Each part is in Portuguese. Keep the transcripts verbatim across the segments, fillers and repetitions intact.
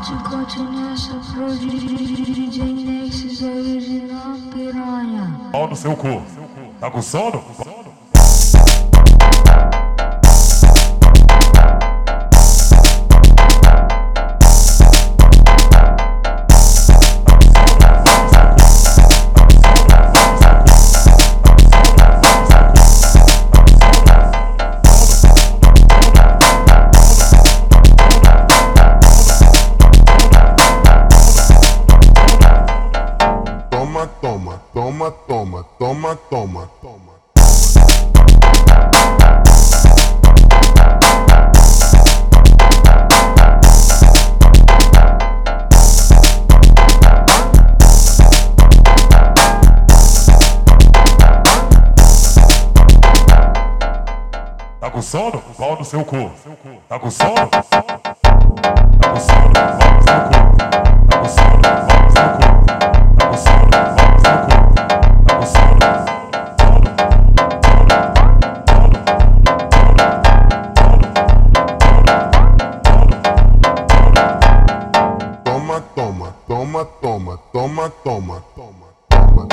Chicote nessa pro D J Nexus original piranha. Pau no seu cu. Tá com sono? Toma, toma, toma, toma, toma, toma. Tá com sono? Pau no seu cu. Tá com sono? Tá com sono? Pau no seu cu. Tá com sono? Pau no seu cu. Tá com sono? Pau no seu cu. Tá com sono? Toma, toma, toma, toma, toma, toma, toma, toma.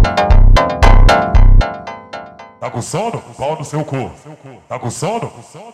Tá com sono? Pau no seu cu. Tá com sono?